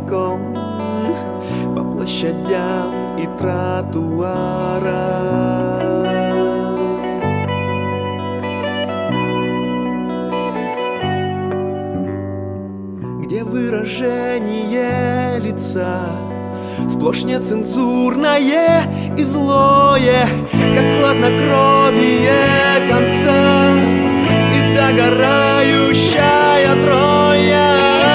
босиком по площадям и тротуарам. Где выражение лица сплошь нецензурное и злое, как хладнокровие конца и догорающая Троя.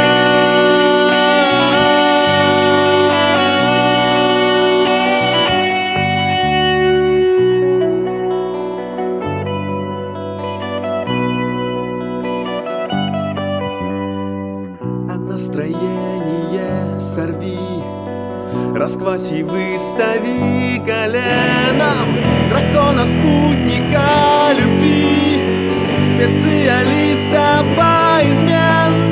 А настроение сорви, раскваси, выстави коленом дракона-спутника любви, специалиста по изменам.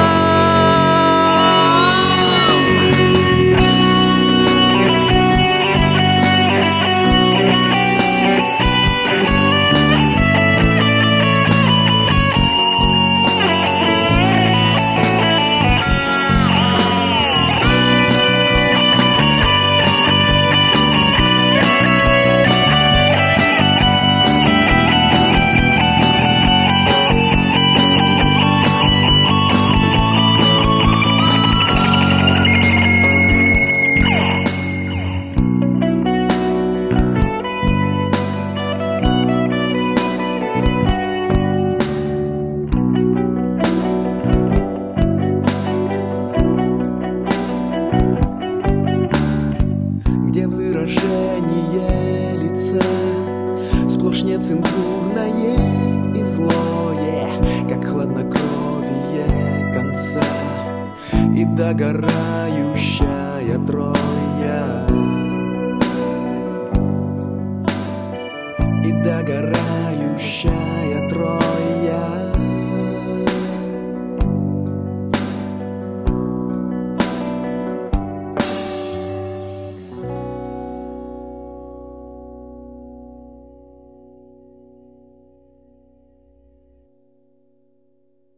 Где выражение лица сплошь нецензурное и злое, как хладнокровие конца и догорающая Троя. И догорающая Троя.